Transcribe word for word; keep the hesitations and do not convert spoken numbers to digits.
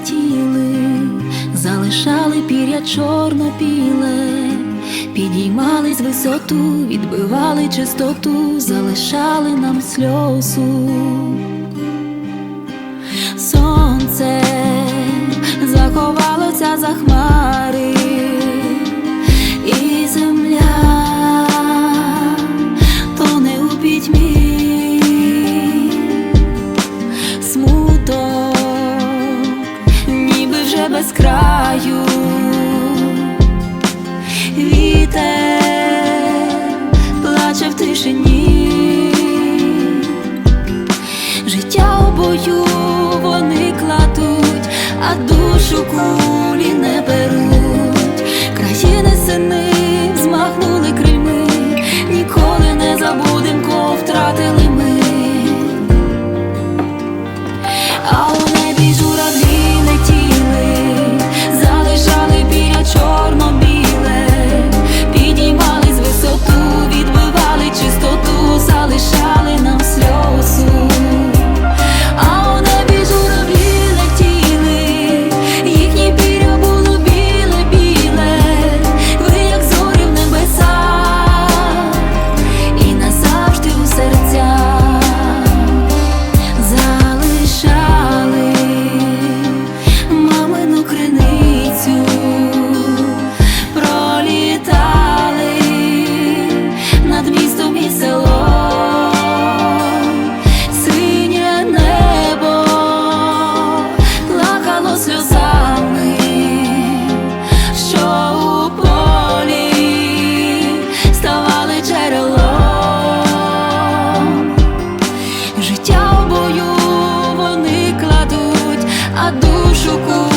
летіли, залишали пір'я чорно-біле, підіймались висоту, відбивали чистоту, залишали нам сльозу. Сонце заховалося за хмари, і земля тоне у пітьмі. Смуток ніби вже без краю, вітер плаче в тишині. Життя у бою вони кладуть, а душу кулі не беруть. Країни сини змахнули крильми, ніколи не забудем, кого втратили ми. А у небі журавлі летіли, залишали пір'я чорно-біле, підіймались висоту, відбивали чистоту, залишали нам сльозу. А у небі журавлі летіли, їхнє пір'я було біле-біле, ви як зорі в небесах і назавжди у серцях залишали мамину криницю, пролітали над містом і селом. Синє небо плакало сльозами, що у полі ставали джерелом. Життя у бою вони кладуть, а душу ку